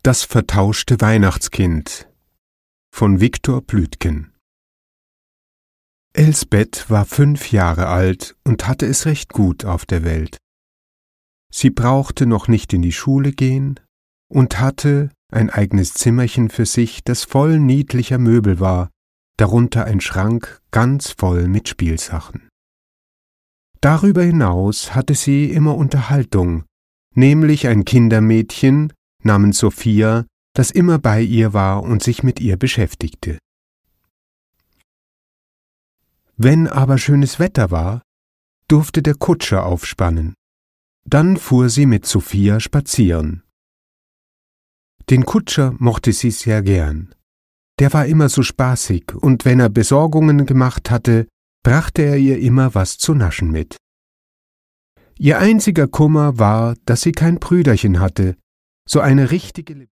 Das vertauschte Weihnachtskind von Viktor Plütgen. Elsbeth war 5 Jahre alt und hatte es recht gut auf der Welt. Sie brauchte noch nicht in die Schule gehen und hatte ein eigenes Zimmerchen für sich, das voll niedlicher Möbel war, darunter ein Schrank ganz voll mit Spielsachen. Darüber hinaus hatte sie immer Unterhaltung, nämlich ein Kindermädchen namens Sophia, das immer bei ihr war und sich mit ihr beschäftigte. Wenn aber schönes Wetter war, durfte der Kutscher aufspannen. Dann fuhr sie mit Sophia spazieren. Den Kutscher mochte sie sehr gern. Der war immer so spaßig, und wenn er Besorgungen gemacht hatte, brachte er ihr immer was zu naschen mit. Ihr einziger Kummer war, dass sie kein Brüderchen hatte, so eine richtige